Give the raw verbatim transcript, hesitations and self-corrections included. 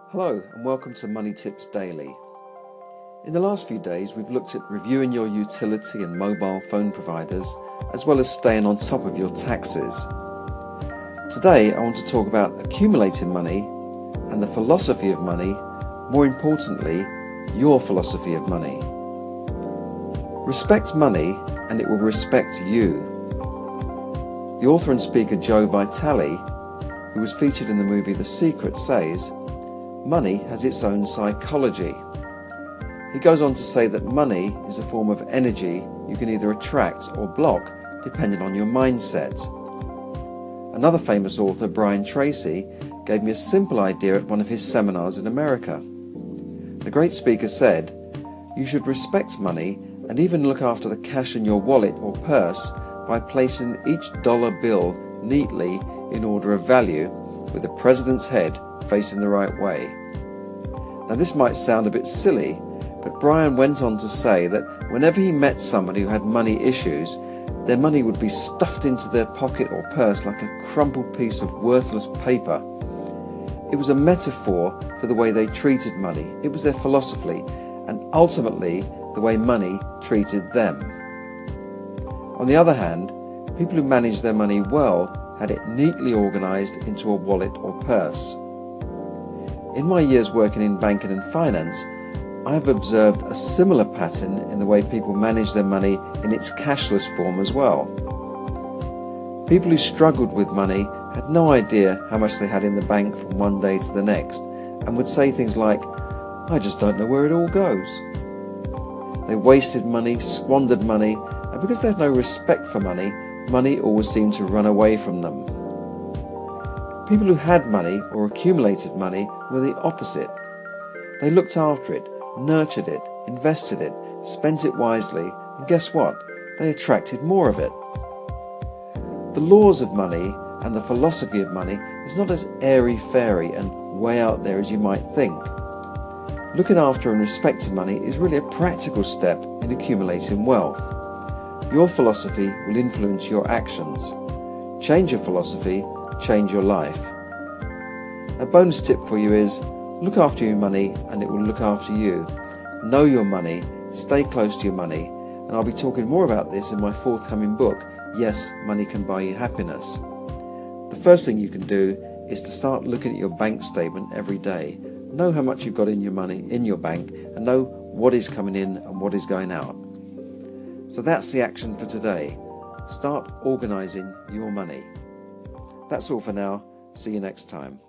Hello and welcome to Money Tips Daily. In the last few days we've looked at reviewing your utility and mobile phone providers as well as staying on top of your taxes. Today I want to talk about accumulating money and the philosophy of money, more importantly, your philosophy of money. Respect money and it will respect you. The author and speaker Joe Vitale, who was featured in the movie The Secret, says, money has its own psychology. He goes on to say that money is a form of energy you can either attract or block depending on your mindset. Another famous author, Brian Tracy, gave me a simple idea at one of his seminars in America. The great speaker said, you should respect money and even look after the cash in your wallet or purse by placing each dollar bill neatly in order of value with the president's head facing the right way. Now this might sound a bit silly, but Brian went on to say that whenever he met somebody who had money issues, their money would be stuffed into their pocket or purse like a crumpled piece of worthless paper. It was a metaphor for the way they treated money. It was their philosophy and ultimately the way money treated them. On the other hand, people who managed their money well had it neatly organized into a wallet or purse. In my years working in banking and finance, I have observed a similar pattern in the way people manage their money in its cashless form as well. People who struggled with money had no idea how much they had in the bank from one day to the next and would say things like, I just don't know where it all goes. They wasted money, squandered money, and because they had no respect for money, money always seemed to run away from them. People who had money or accumulated money were the opposite. They looked after it, nurtured it, invested it, spent it wisely, and guess what? They attracted more of it. The laws of money and the philosophy of money is not as airy-fairy and way out there as you might think. Looking after and respecting money is really a practical step in accumulating wealth. Your philosophy will influence your actions. Change your philosophy, change your life. A bonus tip for you is, look after your money and it will look after you. Know your money, stay close to your money, and I'll be talking more about this in my forthcoming book, Yes, Money Can Buy You Happiness. The first thing you can do is to start looking at your bank statement every day. Know how much you've got in your money in your bank and know what is coming in and what is going out. So that's the action for today. Start organising your money. That's all for now. See you next time.